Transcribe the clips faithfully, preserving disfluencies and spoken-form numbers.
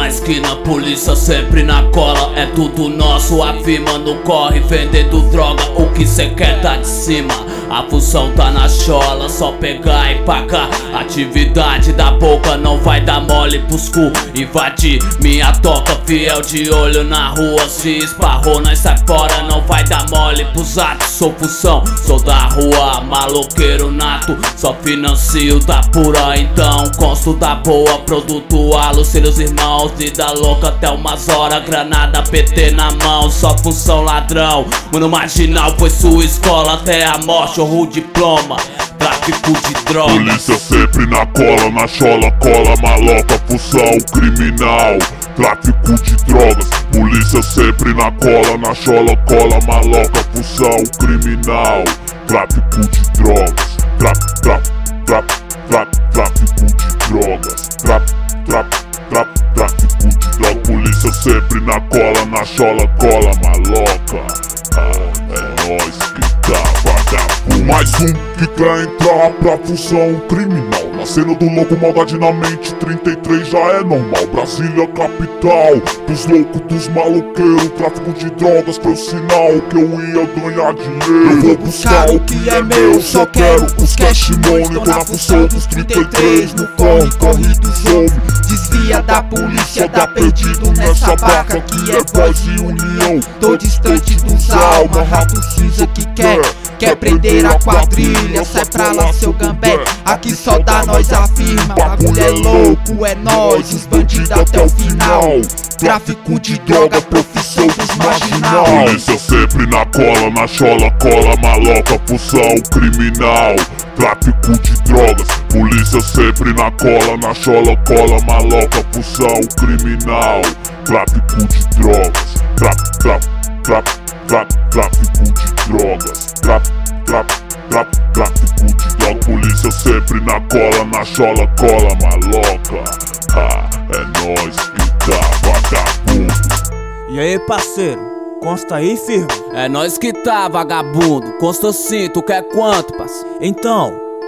na esquina, polícia sempre na cola. É tudo nosso, a firma no corre, vendendo droga. O que cê quer tá de cima, a função tá na chola. Só pegar e pagar, atividade da boca não vai dar mole pros cu. Invadir minha toca, fiel de olho na rua. Se esparrou, nós sai fora, não vai dar mole pros atos. Sou função, sou da rua, maloqueiro nato. Só financio da pura, então consto da boa. Produto alucina os irmãos, vida louca até umas horas. Granada, P T na mão, só função ladrão. Mano marginal foi sua escola até a morte ou o diploma. Tráfico de drogas. Polícia sempre na cola, na chola, cola, maloca, função criminal. Tráfico de drogas. Polícia sempre na cola, na chola, cola, maloca, função criminal. Tráfico de drogas. Trap, trap, trap, trap, tráfico de drogas. Trap, trap, trap, tráfico de drogas. Polícia sempre na cola, na chola, cola, maloca. Ah, é nóis que tá vagabundo. Mais um que quer entrar pra função criminal. Na cena do louco, maldade na mente, trinta e três já é normal. Brasília capital, dos loucos, dos maloqueiros. Tráfico de drogas, pro sinal que eu ia ganhar dinheiro. Eu vou buscar o que é meu, só quero os cash money. Tô na função dos trinta e três, no corre, corre dos homens. Desvia da polícia, dá perdido nessa barca que é voz e união. Tô distante dos almas, rato cinza que quer Quer prender a quadrilha, sai pra lá seu gambé. Aqui só dá nós afirma, bagulho é louco, é nós, os bandidos até o final. Tráfico de droga, profissão dos marginal. Polícia sempre na cola, na chola, cola, maloca, função criminal. Tráfico de drogas. Polícia sempre na cola, na chola, cola, maloca, função criminal. Tráfico de drogas. Trap, trap, trap, trap, tráfico de drogas. Trap, trap, trap, tráfico de drogas. Polícia sempre na cola, na chola, cola, maloca. Ah, é nóis que tá vagabundo. E aí, parceiro, consta aí, firme? É nós que tá, vagabundo. Consta sim, tu quer quanto, parceiro? Então,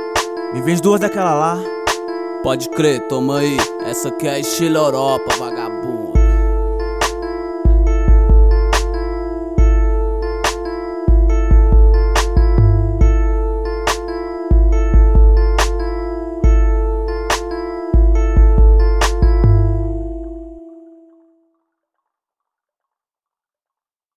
me vende duas daquela lá. Pode crer, toma aí. Essa aqui é estilo Europa, vagabundo.